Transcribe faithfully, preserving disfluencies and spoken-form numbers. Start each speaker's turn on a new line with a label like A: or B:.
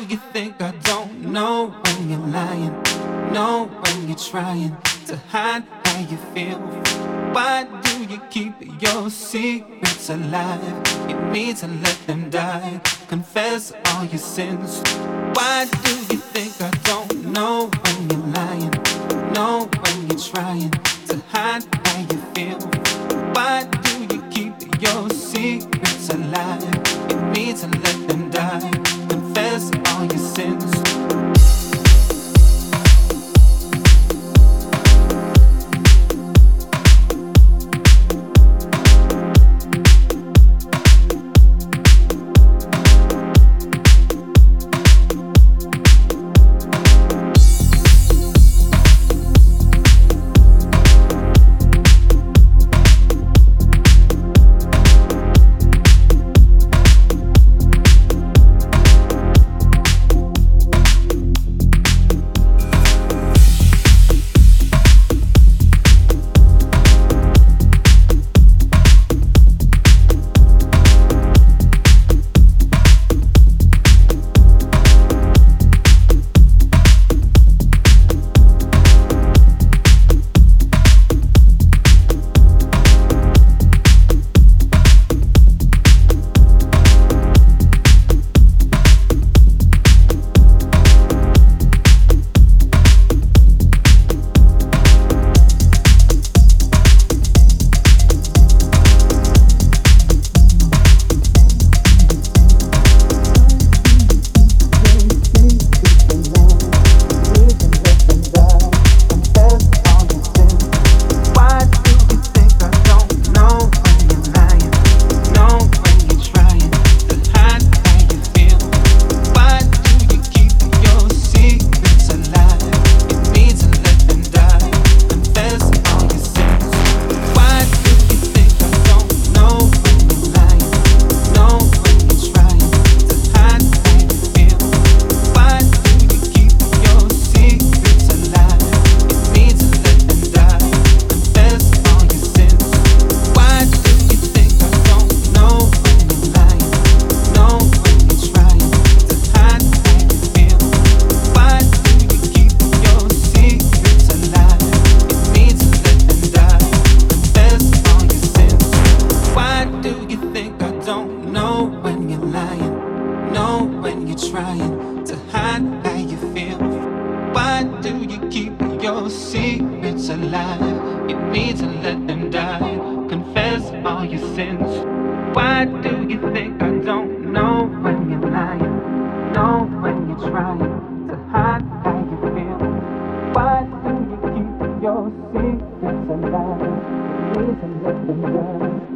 A: you think I don't know when you're lying? Know when you're trying to hide how you feel? Why do you keep your secrets alive? You need to let them die. Confess all your sins. Why do you think I don't know when you're lying? Know when you're trying to hide how you feel? Why do you keep your secrets alive? You need to let them die. Confess all your sins. Trying to hide how you feel. Why do you keep your secrets alive? You need to let them die. Confess all your sins. Why do you think I don't know when you're lying? Know when you're trying to hide how you feel. Why do you keep your secrets alive? You need to let them die.